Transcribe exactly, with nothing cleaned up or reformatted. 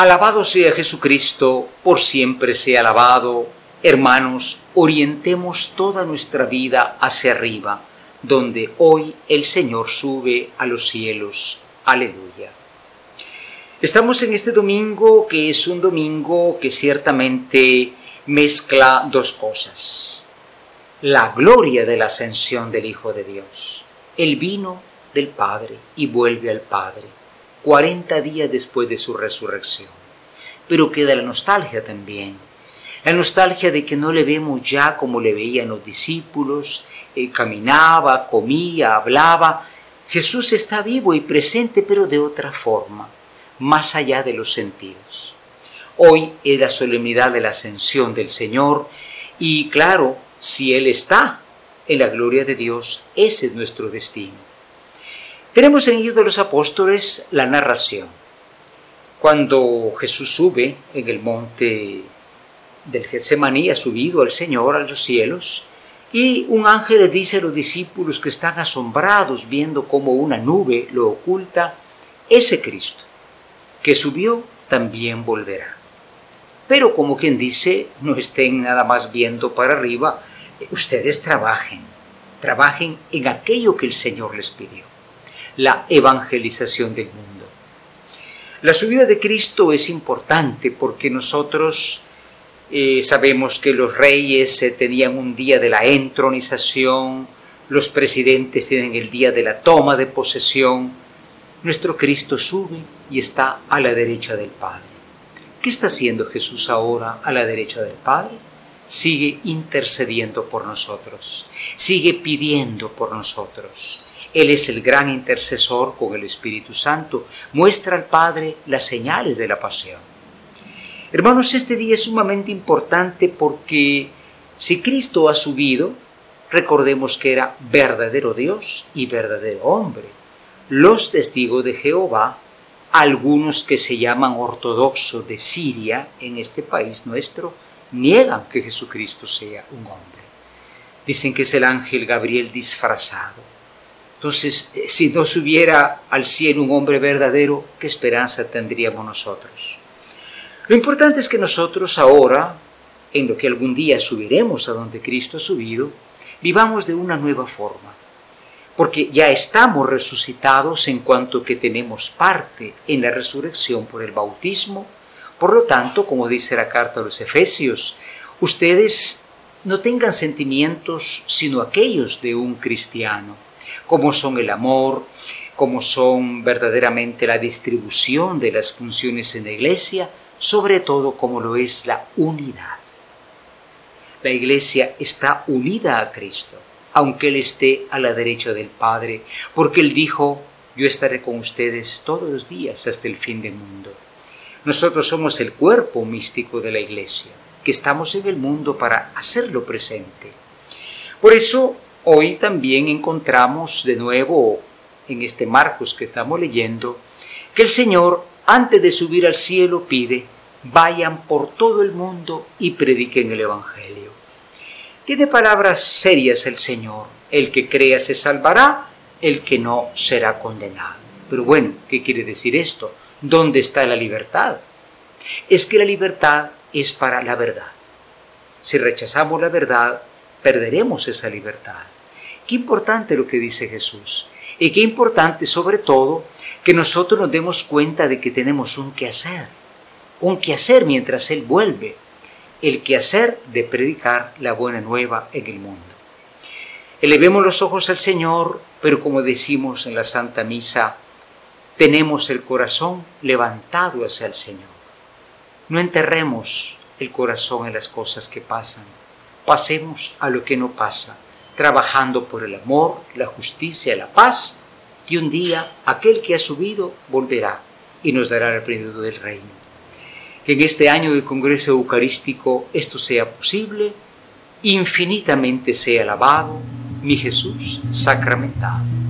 Alabado sea Jesucristo, por siempre sea alabado. Hermanos, orientemos toda nuestra vida hacia arriba, donde hoy el Señor sube a los cielos. Aleluya. Estamos en este domingo, que es un domingo que ciertamente mezcla dos cosas. La gloria de la ascensión del Hijo de Dios. Él vino del Padre y vuelve al Padre, cuarenta días después de su resurrección. Pero queda la nostalgia también. La nostalgia de que no le vemos ya como le veían los discípulos, eh, caminaba, comía, hablaba. Jesús está vivo y presente, pero de otra forma, más allá de los sentidos. Hoy es la solemnidad de la ascensión del Señor y claro, si Él está en la gloria de Dios, ese es nuestro destino. Tenemos en Hechos de los Apóstoles la narración. Cuando Jesús sube en el monte del Getsemaní, ha subido al Señor a los cielos, y un ángel le dice a los discípulos que están asombrados viendo cómo una nube lo oculta: ese Cristo que subió también volverá. Pero como quien dice, no estén nada más viendo para arriba, ustedes trabajen, trabajen en aquello que el Señor les pidió, la evangelización del mundo. La subida de Cristo es importante porque nosotros eh, sabemos que los reyes eh, tenían un día de la entronización, los presidentes tienen el día de la toma de posesión. Nuestro Cristo sube y está a la derecha del Padre. ¿Qué está haciendo Jesús ahora a la derecha del Padre? Sigue intercediendo por nosotros, sigue pidiendo por nosotros. Él es el gran intercesor con el Espíritu Santo, muestra al Padre las señales de la pasión. Hermanos, este día es sumamente importante porque si Cristo ha subido, recordemos que era verdadero Dios y verdadero hombre. Los testigos de Jehová, algunos que se llaman ortodoxos de Siria, en este país nuestro, niegan que Jesucristo sea un hombre. Dicen que es el ángel Gabriel disfrazado. Entonces, si no subiera al cielo un hombre verdadero, ¿qué esperanza tendríamos nosotros? Lo importante es que nosotros ahora, en lo que algún día subiremos a donde Cristo ha subido, vivamos de una nueva forma. Porque ya estamos resucitados en cuanto que tenemos parte en la resurrección por el bautismo. Por lo tanto, como dice la carta a los Efesios, ustedes no tengan sentimientos sino aquellos de un cristiano, como son el amor, como son verdaderamente la distribución de las funciones en la iglesia, sobre todo como lo es la unidad. La iglesia está unida a Cristo, aunque Él esté a la derecha del Padre, porque Él dijo: yo estaré con ustedes todos los días hasta el fin del mundo. Nosotros somos el cuerpo místico de la iglesia, que estamos en el mundo para hacerlo presente. Por eso, hoy también encontramos de nuevo, en este Marcos que estamos leyendo, que el Señor, antes de subir al cielo, pide: vayan por todo el mundo y prediquen el Evangelio. Tiene palabras serias el Señor: el que crea se salvará, el que no será condenado. Pero bueno, ¿qué quiere decir esto? ¿Dónde está la libertad? Es que la libertad es para la verdad. Si rechazamos la verdad, perderemos esa libertad. Qué importante lo que dice Jesús. Y qué importante, sobre todo, que nosotros nos demos cuenta de que tenemos un quehacer. Un quehacer mientras Él vuelve. El quehacer de predicar la buena nueva en el mundo. Elevemos los ojos al Señor, pero como decimos en la Santa Misa, tenemos el corazón levantado hacia el Señor. No enterremos el corazón en las cosas que pasan. Pasemos a lo que no pasa, trabajando por el amor, la justicia, la paz, y un día aquel que ha subido volverá y nos dará el plenitud del reino. Que en este año del Congreso Eucarístico esto sea posible, infinitamente sea alabado mi Jesús sacramentado.